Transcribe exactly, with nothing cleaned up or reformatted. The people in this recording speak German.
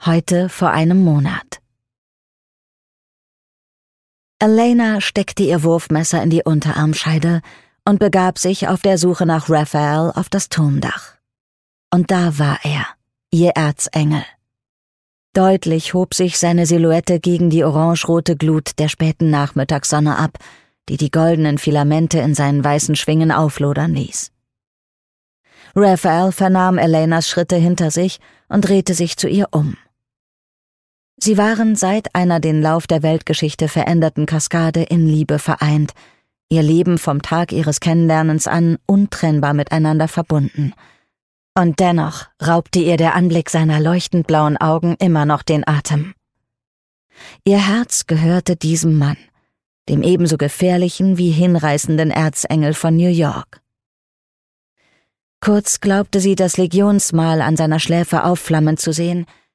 heute vor einem Monat. Elena steckte ihr Wurfmesser in die Unterarmscheide und begab sich auf der Suche nach Raphael auf das Turmdach. Und da war er, ihr Erzengel. Deutlich hob sich seine Silhouette gegen die orangerote Glut der späten Nachmittagssonne ab, die die goldenen Filamente in seinen weißen Schwingen auflodern ließ. Raphael vernahm Elenas Schritte hinter sich und drehte sich zu ihr um. Sie waren seit einer den Lauf der Weltgeschichte veränderten Kaskade in Liebe vereint, ihr Leben vom Tag ihres Kennenlernens an untrennbar miteinander verbunden. Und dennoch raubte ihr der Anblick seiner leuchtend blauen Augen immer noch den Atem. Ihr Herz gehörte diesem Mann, dem ebenso gefährlichen wie hinreißenden Erzengel von New York. Kurz glaubte sie, das Legionsmal an seiner Schläfe aufflammen zu sehen,